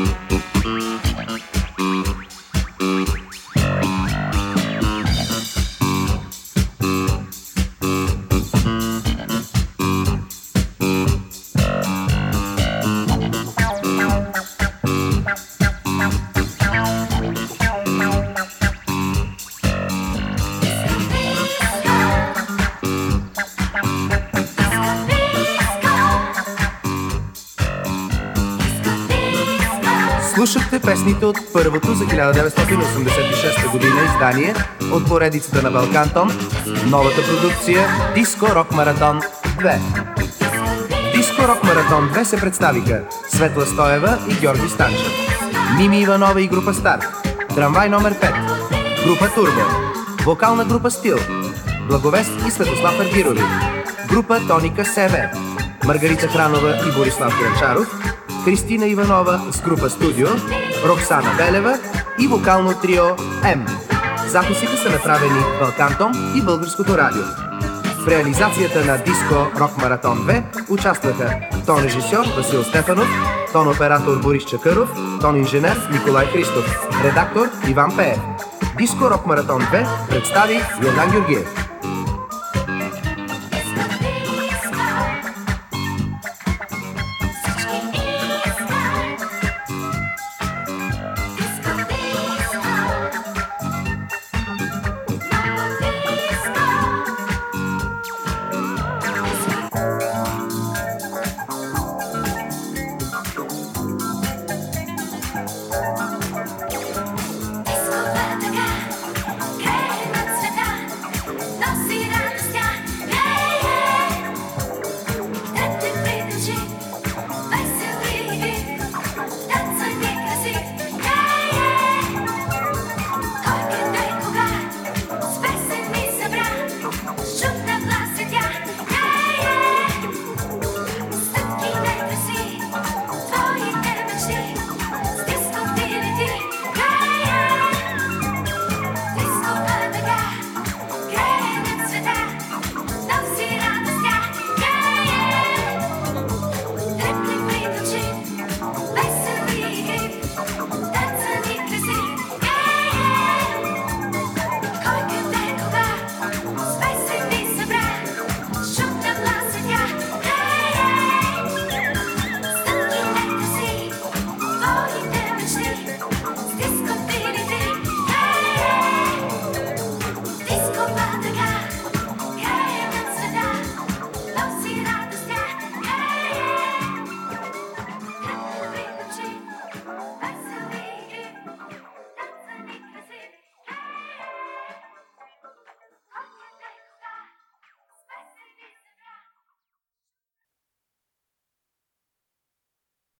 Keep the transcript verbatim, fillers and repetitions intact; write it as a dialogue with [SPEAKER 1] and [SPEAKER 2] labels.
[SPEAKER 1] Слушахте песните от първото за хиляда деветстотин осемдесет и шеста година издание от поредицата на Балкантон, новата продукция Диско Рок Маратон две. Диско Рок Маратон две се представиха Светла Стоева и Георги Станчев, Мими Иванова и група Старт, Трамвай номер пет, група Турбо, вокална група Стил, Благовест и Светослав Аргирови, група Тоника СВ, Маргарита Хранова и Борислав Гранчаров, Кристина Иванова с група Студио, Роксана Белева и вокално трио М. Записите са направени в Балкантон и Българското радио. В реализацията на Диско Рок Маратон две участваха тон режисьор Васил Стефанов, тон оператор Борис Чакъров, тон инженер Николай Христов, редактор Иван Пеев. Диско Рок Маратон две представи Йордан Георгиев.